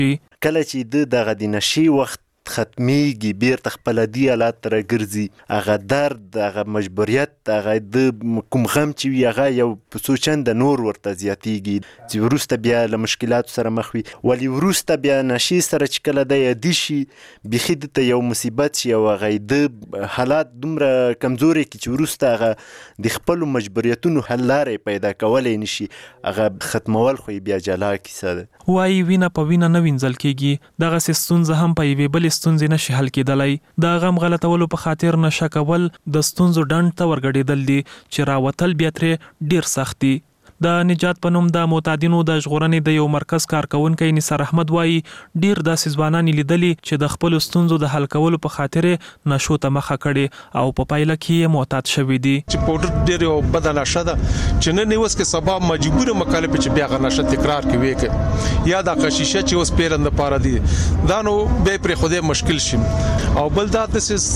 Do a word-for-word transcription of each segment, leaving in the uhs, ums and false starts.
کله چې د دغه د نشي وخت ختمیږي بیرته خپل دی حالات ته راګرځي، هغه درد، هغه مجبوریت، هغه د کوم غم چې وي هغه یو په څو چنده نور ورته زیاتیږي چې وروسته بیا له مشکلاتو سره مخ وي. ولې وروسته بیا نشي سره چې کله دی یادي شي بیخي دته یو مصیبت شي او هغه د حالات دومره کمزوري کړي چې وروسته هغه د خپلو مجبوریتونو حل لارې پیدا کولی نشي، هغه ختمول خو بیا جلا کیسه ده. وایي وینه په وینه نه وینځل کېږي، دغسې ستونزه هم په یوې بلې ستونزې نشي حل کېدلی. د غم غلطولو په خاطر نشه کول د ستونزو ډنډ ته ورګډېدل دي چې راوتل بیا ترې ډېر سخت دي. د نجات په نوم د معتادینو د ژغورنې د یو مرکز کارکونکی نثار احمد وایي ډېر داسې ځوانان یې لیدلي چې د خپلو ستونزو د حل کولو په خاطر نشو ته مخه کړې او په پایله کې یې معتاد شوي دي. چې پوډر ډېر یو بده نشه ده چې نن یې اوس کې سبا مجبور مکلف چې بیا هغه نشه تکرار کوي کې یا د قشیشه چې اوس پیرند لپاره دي دا نو به پر خوده مشکل شي. او بل دا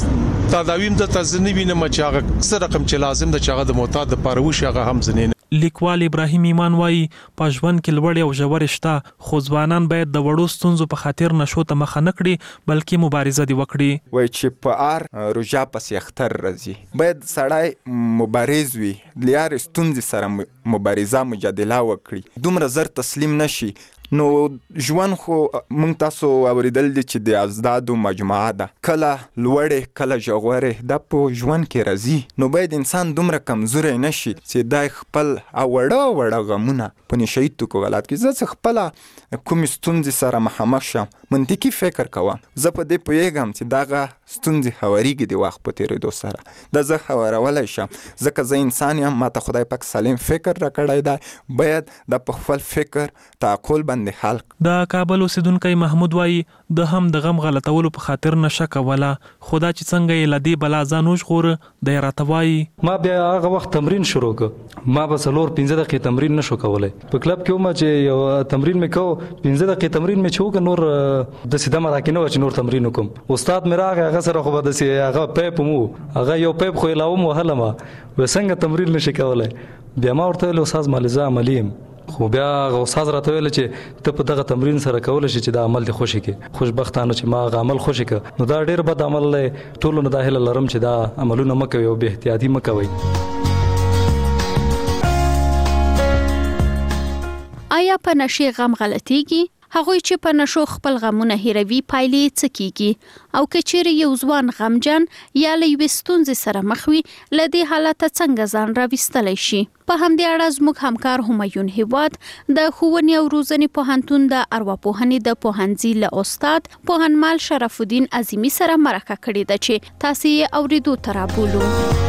د تداویم د تزنی وینم چې هغه څه رقم چې لازم ده چې هغه د معتاد لپاره وشي هغه هم زنین. لیکوال ابراهیم ایمان وایي په ژوند کې لوړې او ژورې شته، خو ځوانان باید د وړو ستونزو په خاطر نشو ته مخه نه کړي بلکې مبارزه دې وکړي. وایي چې په ار روژه پسې اختر راځي، باید سړی مبارز وي، لیارې ستونزې سره مبارزه مجادله وکړي، دومره زر تسلیم نشي. نو ژوند خو مونږ تاسو اوریدل دي چې د ازدادو مجموعه ده، کله لوړې کله ژغورې، دا په ژوند کې راځي. نو باید انسان دومره کمزوری نشي چې دا خپل وړه وړه غمونه په نشهیي توکو غلط کړي. زه څه خپله کومې ستونزې سره مخامخ شم منطقي فکر کوم، زه په دې پوهېږم چې دغه ستونزې هوارېږي د وخت په تېرېدو سره، دا زه هوارولی شم ځکه زه انسان یم، ما ته خدای پاک سالم فکر راکړی دی، باید دا په خپل فکر تعقل حل. د کابل اوسیدونکی محمود وایي د هم د غم غلطولو په خاطر نشه کوله، خو دا چې څنګه یې له دې بلا ځان وژغوره دی راته وایي ما بیا هغه وخت تمرین شروع کړ، ما به څلور پنځه دقیقې تمرین نشو کولی په کلب کې وم چې یو تمرین مې کو پنځه دقیقې تمرین مې چې وکړ نور داسې دمه راکې نه وه چې نور تمرین وکړم. استاد مې راغی هغه سره خو به داسې هغه پیپ مو هغه یو پیپ خو یې لاوم وهلم وایي څنګه تمرین نشي کولی. بیا ما ورته ویل استاد مالې زه عملي یم، خو بیا هغه استاد راته ویل چې ته په دغه تمرین سره کولی شي چې دا عمل دې خوشي کړي. خوشبختانه چې ما هغه عمل خوشي کړ، نو دا ډېر بد عمل دی. ټولو نه دا هیله لرم چې دا عملونه مه کوئ او بې احتیاطي مه کوئ. آیا په نشې غم غلطیږي؟ هغوی چې په نشو خپل غمونه هیروي پایلې څه کیږي؟ او که چیرې یو ځوان غمجن یا له یوې ستونزې سره مخ وي له دې حالته څنګه ځان راویستلی شي؟ په همدې اړه زموږ همکار همایون هیواد د ښوونې او روزنې پوهنتون د ارواپوهنې د پوهنځي له استاد پوهنمال شرف الدین عظیمي سره مرکه کړې ده چې تاسې یې اورېدو ته رابولو.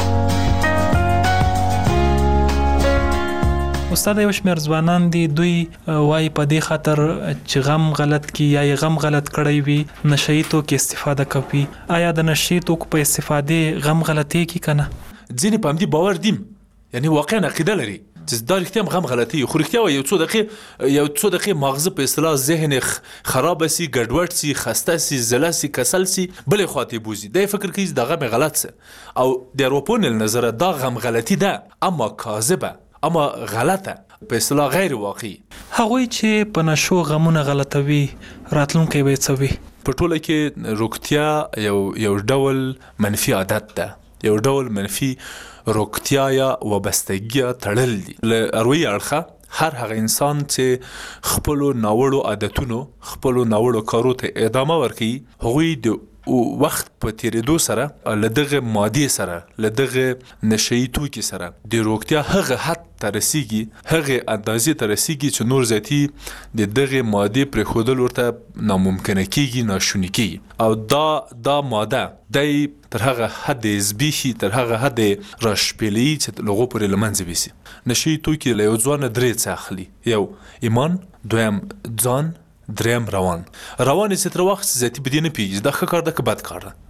استاد یو شمېر ځوانان دي دوی وایي په دې خاطر چې غم غلط کی یا یې غم غلط کړی وي نشهیي توکو استفاده کوي. آیا د نشهیي توکو په استفادې غم غلطیږي که نه؟ ځینې په همدې باور دي، یعنی واقعا عقیده لري چې دا رښتیا هم غم غلطي، خو رښتیا یو څو دقیقې یو څو دقیقې ماغزه په اصطلاح ذهن خراب سي، ګډوډ سي، خسته سي، زله سي، کسل سي، بلې خواته بوزي، دا فکر کوي دا غم غلط سه. او د اروپون نظر دا غم غلطي ده اما کاذبه، اما غلطه، په اصطلاح غیر واقعي. هغوی چې په نشو غمونه غلطوي راتلونکی به څه وي؟ په ټوله کې روغتیا یو یو ډول منفي عادت ده، یو ډول منفي روغتیا یا وابستګي تړل دي. له اروي اړخه هر هغه انسان چې خپلو ناوړو عادتونو خپلو ناوړو کارو ته ادامه ورکوي، هغوی د وخت په تیریدو سره له دغه مادې سره له دغه نشهیي توکي سره د روغتیا هغه حد ته رسیږي، هغه اندازې ته رسیږي چې نور زیاتي د دغه مادې پرېښودل ورته ناممکنه کیږي، ناشوني کیږي. او دا دا ماده دی تر هغه حد زبېښي، تر هغه حد راشپېلوي چې له هغو پورې له منځه یوسي. نشهیي توکي له یو ځوانه درې څه اخلي، یو ایمان، دویم ځان، دریم روان. روان یې چې تر وخت زیاتي په دې نه پوهېږي دا ښه کار ده که بد کار ده.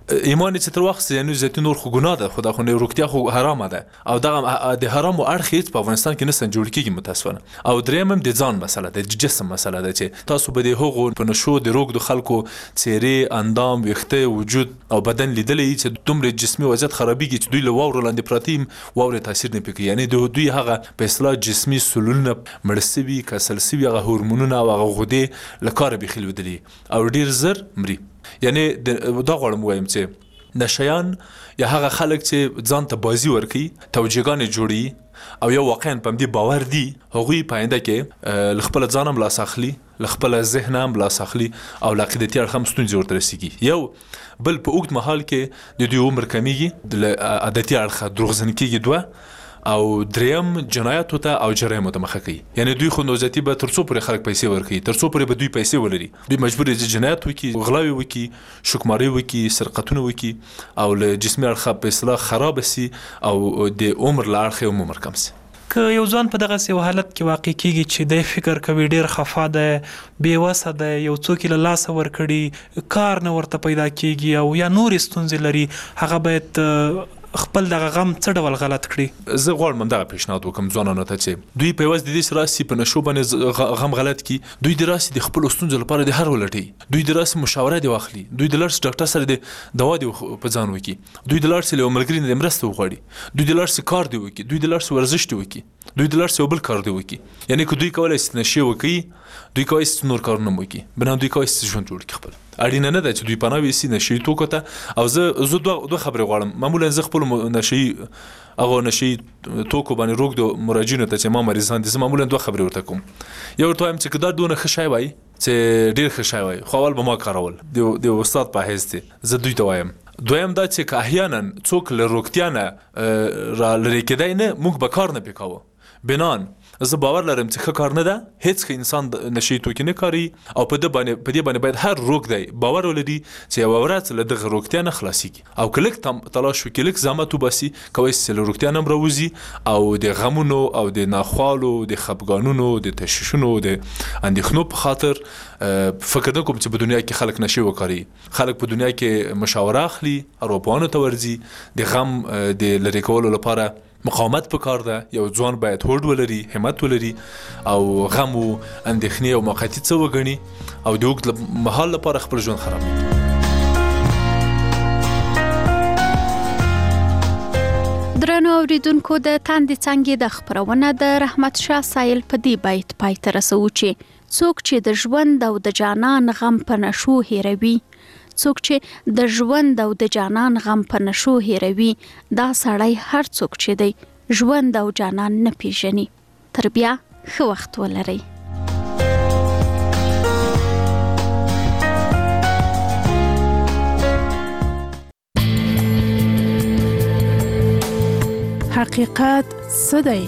ایمان چې تر وخت یعنی زیتون نور خو ګناه ده، خو دا خو نه روغتیا خو حرامه ده او دغه د حرامو اړخ هیڅ په افغانستان کې نسن جوړ کیږي متاسفانه. او دریم هم د ځان مسله ده، د جسم مسله ده چې تاسو به د هغو په نشو د روغ د خلکو څیرې، اندام، ویښته، وجود او بدن لیدلې چې دومره جسمي وضعیت خرابېږي چې دوی له واورو لاندې پراته وي، واورې تاثیر نه پرې کوي. یعنی د دوی هغه په اصطلاح جسمي سلولونه مړه سوي، کسل سوي، هغه هورمونونه او هغه غدې له کاره بیخي لوېدلي او ډېر زر مري. یعنی دا غواړم ووایم چې نشیان یا هغه خلک چې ځان ته بازي ورکوي، توجیهګانې جوړوي او یو واقعا په همدې باور دي، هغوی په آینده کې له خپله ځان هم لاس اخلي، له خپله ذهن هم لاس اخلي او له عقیدتي اړخ هم ستونزې ورته رسېږي. یو بل په اوږد مهال کې د دوی عمر کمیږي، له عادتي اړخه دروغجن کېږي، دوه او دریم جنایاتو ته او جرایمو ته مخه کوي. یعنی دوی خو نوزتي به تر څو پورې خلک پیسې ورکوي، تر څو پورې به دوی پیسې ولري، دوی مجبور دي جنایت وکړي، غلاوې وکړي، شکماري وکړي، سرقتونه وکړي او له جسمي اړخه په اصطلاح خراب سي او د عمر له اړخه هم عمر کم سي. که یو ځوان په دغه سي حالت کې واقع کیږي چې د فکر کوي ډیر خفا ده، بې وسه ده، یو څوک له لاسه ورکړي، کار نه ورته پیدا کیږي او یا نور ستونزې لري، هغه باید خپل دغه غم څه ډول غلط کړي. زه غواړم دغه پیشنهاد وکړم ځوانانو ته چې دوی په یوازې د دې سره راسي په نشو باندې غم غلط کړي، دوی د راسي د خپلو ستونزو لپاره د هر ولټي، دوی د راسي مشاوره دې واخلي، دوی د لارسي ډاکټر سره د دوا دې په ځان وکړي، دوی د لارسي له یو ملګري نه د مرسته وغواړي، دوی د لارسي کار دې وکړي، دوی د لارسي ورزش دې وکړي، دوی د لارسي یو بل کار دې وکړي. یعنی که دوی کولی شي نشې وکړي، دوی کولی شي نور کارونه هم وکړي، بنا دوی کولی شي ژوند جوړ کړي خپل. اړینه نه ده چې دوی پناه ویسي نشهیي توکو ته. او زه زه دوه دوه خبرې غواړم. معمولا زه خپلو نشهیي هغو نشهیي توکو باندې روږدو مراجعینو ته چې ما مریضان دي، زه معمولا دوه خبرې ورته کوم. یو ورته وایم چې که دا دونه ښه شی وایي چې ډېر ښه شی وایي، خو اول به ما کارول د استاد په حیث دی، زه دوی ته وایم. دویم دا چې که احیانا څوک له روغتیا نه را لرې کېدی نه، موږ به کار نه پرې کوو. بنان زه باور لرم چې ښه کار نه ده، هیڅ ښه انسان نشهیي توکي نه کاروي او په دې باندې په دې باندې باید هر روغ دی باور ولري چې یوه ورځ له دغه روغتیا نه خلاصیږي او که لږ تلاش وکړي، لږ زحمت وباسي، کولی شي چې له روغتیا نه هم راوځي او د غمونو او د ناخوالو، د خفګانونو، د تشویشونو، د اندېښنو په خاطر فکر نه کوم چې په دنیا کې خلک نشې وکاروي. خلک په دنیا کې مشاوره اخلي، ارواپوهانو ته ورځي، د غم د لرې کولو لپاره مقاومت پکار ده. یو ځوان باید هوډ ولري، همت ولري او غم او اندېښنې او موقتي څه وګڼي او د اوږد مهال لپاره خپل ژوند خراب نه کړي. درنو اوریدونکو، د تاندې څانګې د خبرونه د رحمت شاه سایل په دې بیت پای ته رسوو چې څوک چې د ژوند او د جانان غم په نشو هیروي، څوک چې د ژوند او د جانان غم په نشو هیروي، دا سړی هر څوک چې دی ژوند او جانان نه پیژني. تر بیا ښه وخت ولرئ. حقیقت څه دی؟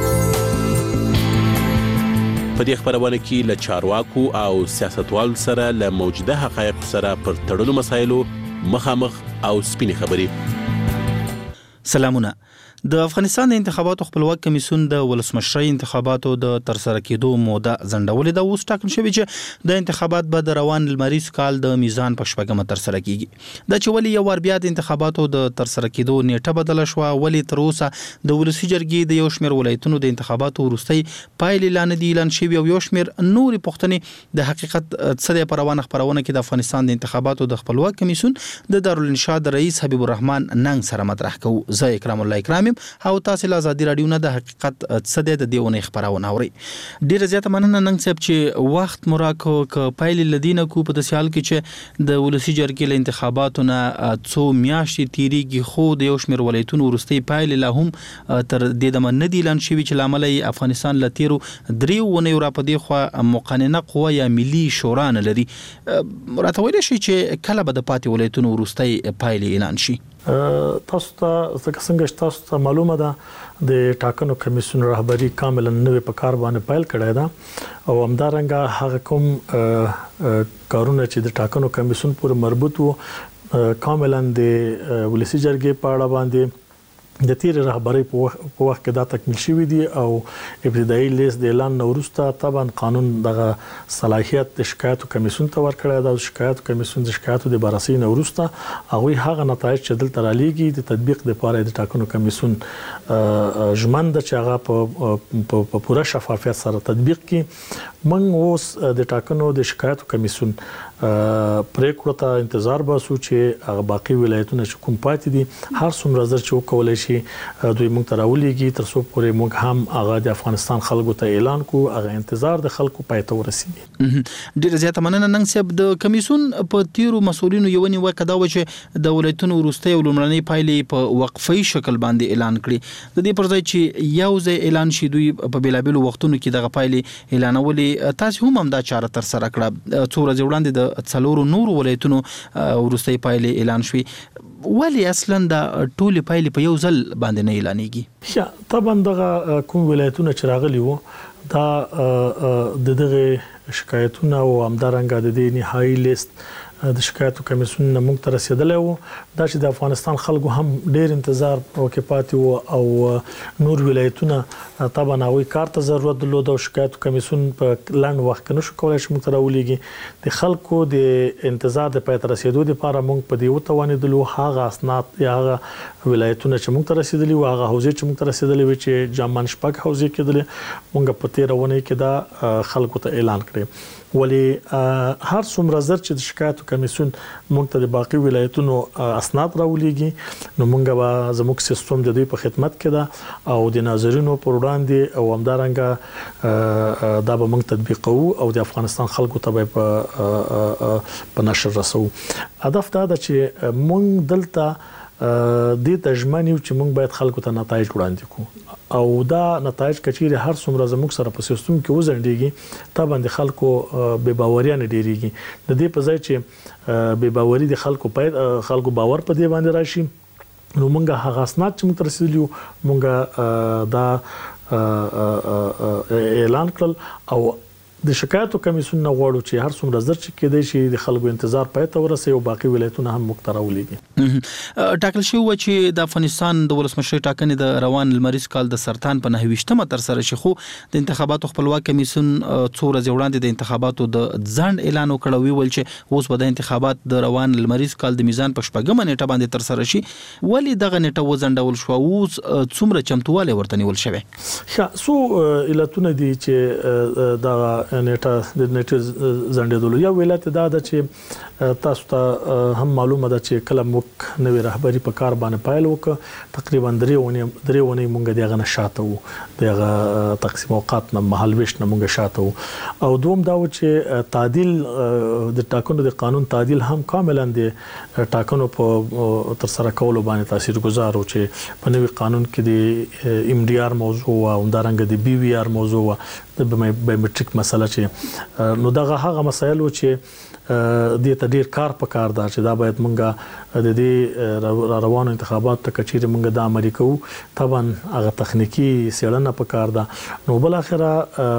په دې خبرونه کې له چارواکو او سیاستوالو سره له موجوده حقایقو سره پر تړلو مسایلو مخامخ او سپینې خبرې. سلامونه. د افغانستان د انتخاباتو خپلواک کمیسیون د ولسمشرۍ انتخاباتو د ترسره کېدو موده ځنډولې ده. اوس ټاکل شوی چې د انتخابات به د روان لمریز کال د میزان په شپږمه ترسره کیږي. دا چې ولې یو وار بیا د انتخاباتو د ترسره کېدو نیټه بدله شوه، ولې تر اوسه د ولسي جرګې د یو شمېر ولایتونو د انتخاباتو وروستۍ پایلې لا نه دي اعلان شوي، او یو شمېر نورې پوښتنې د حقیقت څه دی په روانه خپرونه کې د افغانستان د انتخاباتو د خپلواک کمیسیون د دارالانشا د رئیس حبیب الرحمن ننګ سره مطرح کوو. زه اکرام الله اکرام او تاسو له ازادي رادیو نه د حقیقت څه دی د دې ونې خبرونه اورئ. ډیره زیاته مننه ننګ صاحب چې وخت مراکو ک پایلې لدینه کو په تسهیل کې چې د ولسی جرګې له انتخاباتو نه څو میاشتې تیریږي، خو د یو شمېر ولایتونو وروستۍ پایلې لا هم تر دې دمه نه دي اعلان شوي چې لامل یې افغانستان له تیرو دریو ونیو را په دې خوا مقننه قوه یا ملي شورا نه لري. راته ویلی شي چې کله به د پاتې ولایتونو وروستۍ پایلې اعلان شي؟ تاسو ته څنګه تاسو ته معلومه ده د ټاکنو کمیسیون رهبری کاملا نوې په کار باندې پیل کړی ده او همدارنګه هغه کوم کارونه چې د ټاکنو کمیسیون پورې مربوط وو کاملا د ولسی جرګې په اړه باندې د تیر رهبری په وخت کې دا تکمیل شوی دی او ابتدایي لیست د اعلان وروسته طبعا قانون دغه صلاحیت د شکایتو کمیسیون ته ورکړی دا شکایتو کمیسیون د شکایتو د بررسي وروسته هغه هغه نتایج چې دلته رالیږي د تطبیق لپاره د ټاکنو کمیسیون ژمن د چې هغه په پوره شفافیت سره تطبیق کړي موږ اوس د ټاکنو د شکایتو کمیسیون پریکړه ته انتظار باسو چې هغه باقي ولایتونه چې کوم پاتې دي هر څومره زر چې وکولای شي دوی موږ ته راولېږي تر څو پورې موږ هم هغه د افغانستان خلکو ته اعلان کو هغه انتظار د خلکو پای ته ورسیږي. ډیره زیاته مننه نن صاحب د کمیسیون په تیرو مسولینو یو نیوکه دا و چې د ولایتونو وروستۍ او لومړنۍ پایلې په وقفي شکل باندې اعلان کړي د دې پر ځای چې یو ځای اعلان شي دوی په بیلابیلو وختونو کې دغه پایلې اعلانولې تاسو هم هم دا چاره تر سره کړه څو ورځې وړاندې د څلورو نورو ولایتونو وروستۍ پایلې اعلان شوي ولی اصلا دا ټول پایلې په یو ځل باندې نه اعلانېږي؟ یا طبعا دغه کوم ولایتونه چې راغلي وو دا د دغه شکایتونه او همدارنګه د دې نهایي لیست د شکایتو کمیسیون نه موږ ته رسیدلی وو دا چې د افغانستان خلکو هم ډیر انتظار وکړ پاتې وو او نور ولایتونه طبعا هغوی کار ته ضرورت درلود او شکایتو کمیسیون په لنډ وخت کې نشو کولی چې موږ ته راولېږي د خلکو د انتظار د پای ته رسېدو دپاره موږ په دې وتوانېدلو هغه اسناد یا هغه ولایتونه چې موږ ته رسېدلي وو هغه حوزې چې موږ ته رسېدلي وي چې جامان شپږ حوزې کېدلې موږ په تېره اونۍ کې دا خلکو ته اعلان کړی ولی هر څومره زر چې د شکایتو کمیسیون موږ ته د باقي ولایتونو اسناد راولېږي نو موږ به زموږ سیستم د دوی په خدمت کې ده او د ناظرینو پر وړاندې او همدارنګه دا به موږ تطبیقو او د افغانستان خلکو ته به په نشر رسو. هدف دا ده چې موږ دلته د تجمنیو چې موږ باید خلکو ته نتایج وړاندې کوو او دا نتایج کچېره هر څومره زموږ سره په سیستم کې وزنډيږي طبعا د خلکو بے باوریا نه ډیریږي د دې په ځای چې بے باوري د خلکو په خلکو باور په دې باندې راشي نو موږ هغه اسناد چې موږ ترسیدلیو موږ دا اعلان کړل او د شکایتو کمیسیون نه غواړو چې هر څومره زر چې کېدای شي د خلکو انتظار پای ته ورسي او باقي ولایتونه هم موږ ته راولېږي. ټاکل شوی و چې د افغانستان د ولسمشرۍ ټاکنې د روان لمریز کال د سرطان په نهه ویشتمه تر سره شي خو د انتخاباتو خپلواک کمیسیون څو ورځې وړاندې د انتخاباتو د ځنډ اعلان وکړ ویل چې اوس به د انتخابات د روان لمریز کال د میزان په شپږمه نیټه باندې تر سره شي ولی دغه نیټه وځنډول شو اوس څومره چمتواله ورته نیول شوی؟ ښه سو علتونه دي چې دا نیټه د نیټه ځنډېدلو یو علت دا ده چې تاسو ته هم معلومه ده چې کله موږ نوې رهبری په کار باندې پایل وکړ تقریبا درې ونې درې ونې موږ دغه نشاته وو دغه تقسیم اوقات نه محل ویش نه موږ شاته وو او دوم دا و چې تعدیل د ټاکنو د قانون تعدیل هم کاملا د ټاکنو په تر سره کولو باندې تاثیرګذار و چې په نوې قانون کې د ام ډي ار موضوع او همدارنګه د بي وي ار موضوع د بایومټریک مسله چې نو دغه هغه مسایل و چې د ته ډیر کار پکار دا چې دا باید مونږه د دې روانو انتخابات ته کچېره مونږه د عملي کوو طبعا هغه تخنیکی سیړنه پکار دا نو بل اخره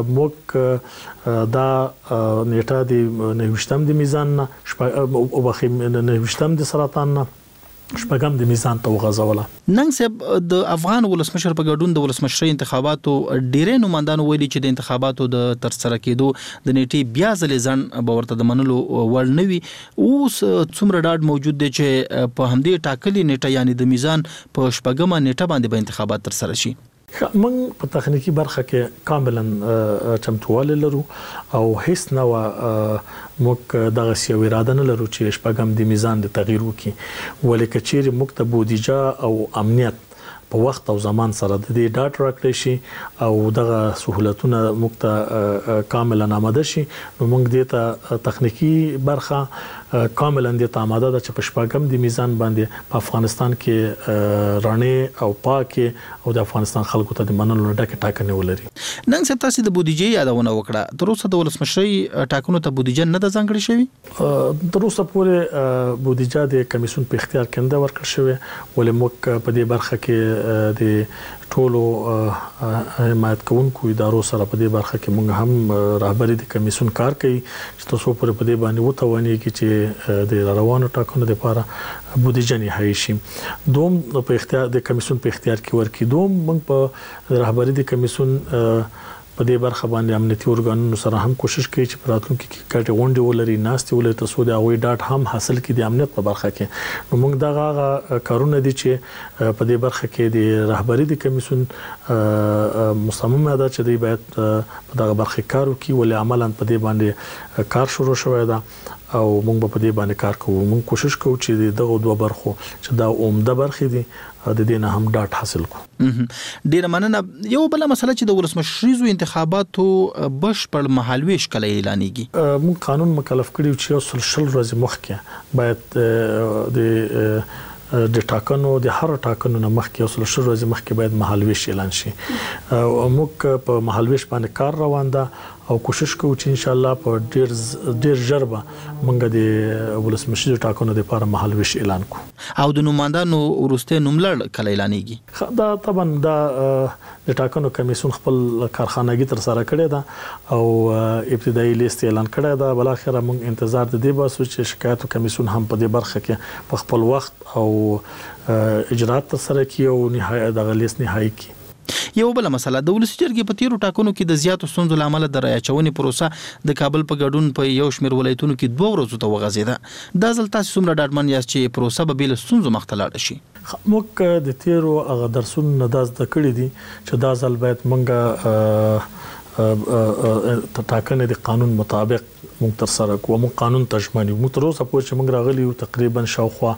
موږ دا نیټه د نهوشتم د میزان او بخیم نهوشتم د سرطان نه شپږم د میزان ته وغځوله. نن صاحب د افغان ولسمشر په ګډون د ولسمشرۍ انتخاباتو ډیرې نمائندانو ویلي چې د انتخاباتو د تر سره کېدو د نیټې بیا ځلې ځن به ورته د منلو وړ نه وي اوس څومره ډاډ موجود دی چې په همدې ټاکلي نیټه یعنی د میزان په شپږمه نیټه باندې به انتخابات تر سره شي؟ موږ په تخنیکی برخه کې کاملا چمتواله لرو او هیڅ نو موږ دغه سیو اراده نه لرو چې شپږم د میزان د تغییر وکړي ولې کچېره موږ ته بودیجه او امنیت په وخت او زمان سره د دې ډاټ راکړی شي او دغه سہولتونه موږ ته کاملا آماده شي نو موږ دې ته تخنیکی برخه کاملا د آماده ده چې په شپږم د میزان باندې په افغانستان کې رانه او پاکه او د افغانستان خلکو ته د منلو ډکه ټاکنه ولري. نن څه تاسو د بودیجې یادونه وکړه تر اوسه د ولسمشرۍ ټاکنو ته بودیجه نه ده ځانګړې شوی؟ تر اوسه پورې بودیجه د کمیسیون په اختیار کې نه ورکړل شوی ولې موږ په دې برخه کې د ټولو حمایت کوونکو ادارو سره په دې برخه کې موږ هم رهبری د کمیسون کار کوي چې تاسو پر په دې باندې وتواني چې د روانو ټاکنو لپاره بودیجه نهایی شي. دوم په اختیار د کمیسون په اختیار کې ورکی دوم موږ په رهبری د کمیسون په دې برخه باندې امنیتي ارګانونو سره هم کوشش کوي چې په راتلونکي کې کټ غونډې ولري ناستې ولري تاسو د هغوی ډاټ هم حاصل کړي د امنیت په برخه کې. نو موږ دغه کارونه دي چې په دې برخه کې د رهبری د کمیسون مصممه ده چې دوی باید په دغه برخه کار وکړي ولې عملاً په دې باندې کار شروع شوی ده او موږ په دې باندې کار کوو. موږ کوشش کوو چې دغه دوه برخو چې دا عمده برخې دي د دې نه هم ډاټ حاصل کړو. ډیره مننه. یو بل مسله چې د ولسمشریزو انتخاباتو بشپړ مهالویش کله اعلانېږي؟ موږ قانون مکلف کړی چې یو شل ورځې مخکې باید د د ټاکنو د هر ټاکنو نه مخکې یو شل ورځې مخکې باید مهالویش اعلان شي. موږ په مهالویش باندې کار روان ده او کوشش کوو چې ان شاء الله په ډیر ډیر ژر به موږ د ولسمشر ټاکنو لپاره مهالویش اعلان کوو. او د نوماندانو ورسته نوملړ کله اعلانېږي؟ دا طبعا دا د ټاکنو کمیسون خپل کارخانګي تر سره کړی دا او ابتدایي لیست اعلان کړی دا. بل اخر موږ انتظار د دې باسو چې شکایتو کمیسون هم په دې برخه کې په خپل وخت او اجرات تر سره کوي او نهایي د لیست نهایي کوي. یو بل مسله د ولسی جرګې په تیرو ټاکنو کې د زیاتو ستونزو لامل د رای اچونې پروسه د کابل په ګډون په یو شمېر ولایتونو کې دوه ورځو ته وغځېده. دا ځل تاسو څومره ډاډمن یاست چې پروسه به بل ستونزو مخ ته لاړ شي؟ موږ د تیرو هغه درسونو نه داس د کړی دي چې دا ځل باید موږ ټاکنې د قانون مطابق موږ تر سره کوو. موږ قانون ترجماني موږ تر اوسه پورې موږ راغلي یو تقریبا شاوخوا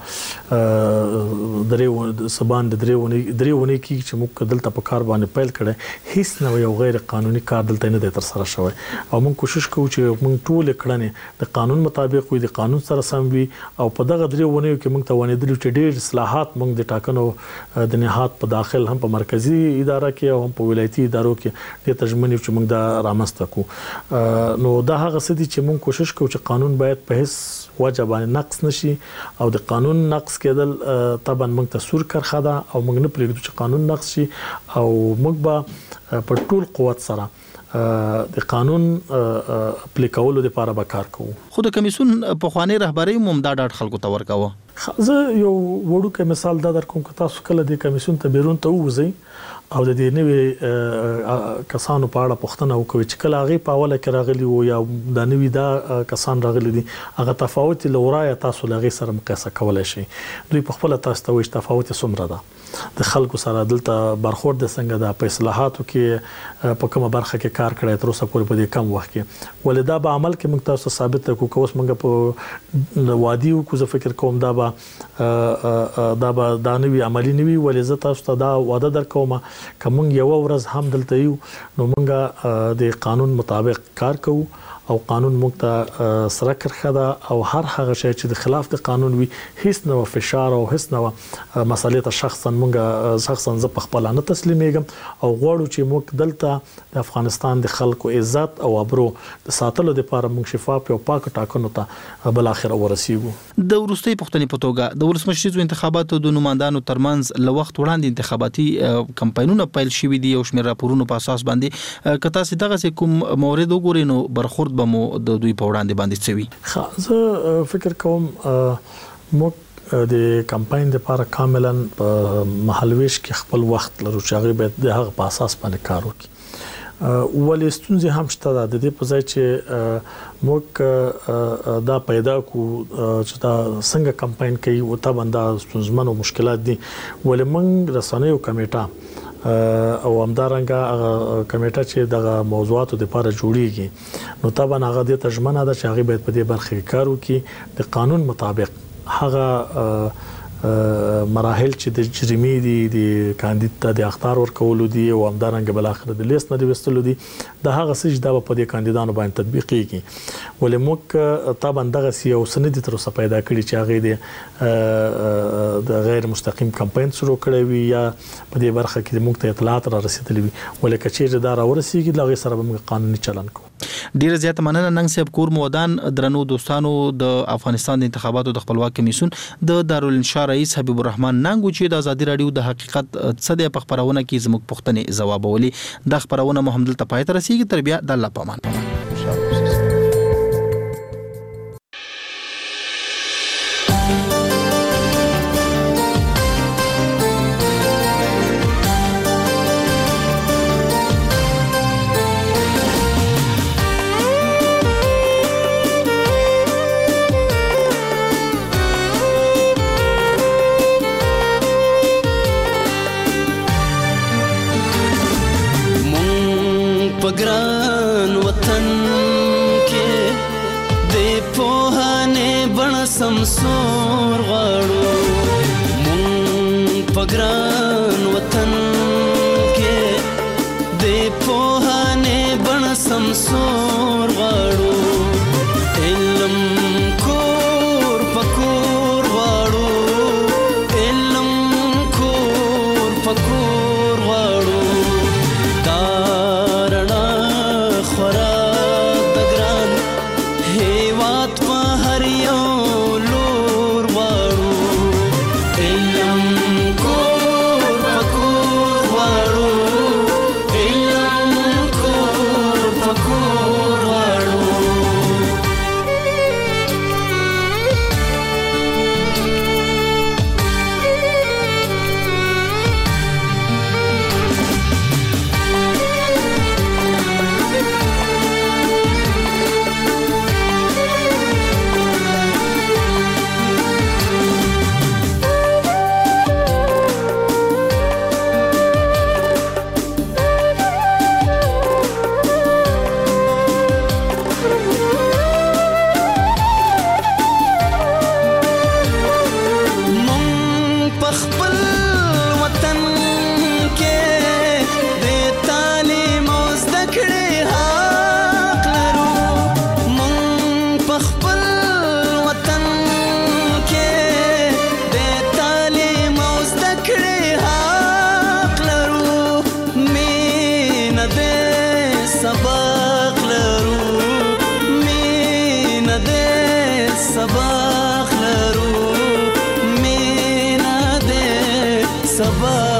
درې سبان د درې ونی درې ونی کې چې موږ دلته په کار باندې پیل کړي هیڅ نه یو غیر قانوني کار دلته نه تر سره شوی او موږ کوشش کوو چې موږ ټول کړنې د قانون مطابق وي د قانون سره سم وي او په دغه درې ونی کې موږ ته ونیدل چې ډېر اصلاحات موږ د ټاکنو د نهاد په داخل هم په مرکزی اداره کې او هم په ولایتي ادارو کې د ترجماني چې موږ دا رامنځته کوو. نو دا هغه څه دي چې موږ کوشش کوو چې قانون باید په هیڅ وجه باندې نقص نشي او د قانون نقص کېدل طبعا موږ ته سور کرخه ده او موږ نه پرېږدو چې قانون نقص شي او موږ به په ټول قوت سره د قانون پلي کولو لپاره به کار کوو. خو د کمیسون په خوانی رهبری موږ دا ډاډ خلکو ته ورکاوه. زه یو وړوکی مثال دا درکوم که تاسو کله د کمیسون ته بیرون ته ووځئ او د دې نوې کسانو په اړه پوښتنه وکړئ چې کله هغه په اوله کې راغلي وو یا د نوې دا کسان راغلي دي هغه تفاوت لورای تاسو لغې سره مقایسه کولای شئ. دوی په خپل تاسو ته وایي تفاوت څومره ده د خلکو سره دلته برخورد څنګه ده په اصلاحاتو کې په کومه برخه کې کار کړی تر اوسه پورې په دې کم وخت کې ولدا به عمل کې موږ تاسو ثابت کوو که اوس موږ په وادي کو زه فکر کوم دا به دا به دا نوې عملی نوي ولې زه تاسو ته دا وعده درکوم کوم یو ورځ هم دلته یو نو موږ د قانون مطابق کار کوو او قانون موږ ته سره کرخه ده او هر هغه شی چې د خلاف د قانون وي هیڅ نو فشار او هیڅ نو مسلې ته شخصا موږ شخصا ز په خپل نه تسلیمېږم او غواړو چې موږ دلته د افغانستان د خلکو عزت او ابرو د ساتلو لپاره موږ شفاف او پاک ټاکنو ته بل اخر ورسیږو. د ورستۍ پښتنې په توګه د ولسمشریزو انتخاباتو د نوماندانو ترمنځ له وخت وړاندې انتخاباتي کمپاینونه پیل شوي دي او شمېر راپورونو په اساس باندې که تاسو دغه کوم مورد وګورئ نو برخورد به مو د دوی په وړاندې باندې څوي؟ زه فکر کوم موږ د کمپاین لپاره کاملا په مهالویش کې خپل وخت لرو چې هغه باید د هغه په اساس باندې کار وکړي. ولې ستونزې هم شته د دې په ځای چې موږ دا پیدا کو چې دا څنګه کمپاین کوي او طبعا دا ستونزمن او مشکلات دي ولې موږ رسنیو کمیټه او همدارنګه کمیټه چې د موضوعاتو لپاره جوړیږي نو طبعا هغه د ترجمانه ده چې هغه باید په دې برخه کې کار وکړي د قانون مطابق هغه مراحل چې د جریمي دي د کاندید ته د اختیار ورکولو دي او همدارنګه بل اخر د لیست نه دی وستلو دي د هغه سجده په دې کاندیدانو باندې تطبیق کیږي ولې موږ طبعا دغه سیاسي سند تر اوسه پیدا کړی چې هغه د غیر مستقیم کمپاین شروع کړی وي یا په دې برخه کې موږ ته اطلاعات را رسیدلې وي ولې کچېر دا را ورسیږي لغه سره موږ قانوني چلن کوو. ډیره زیاته مننه ننګ صاحب کور مودان. درنو دوستانو د افغانستان د انتخاباتو د خپلواک کمیسیون د دارالانشا رئیس حبیب الرحمن ننګ چې د ازادي رادیو د حقیقت څه د خبرونه کې زموږ پوښتنې ځوابولې. د خبرونه مو هم دلته پای ته رسیږي. تر بیا د الله پامان پامان. पगरान वतन के दे पोहाने बड़ा समसोर गाड़ो मुंग पगरान वतन के दे पोहाने बड़ा समसोर गाड़ो इल्म कोर पकोर गाड़ो इल्म कोर पकोर गाड़ो sabah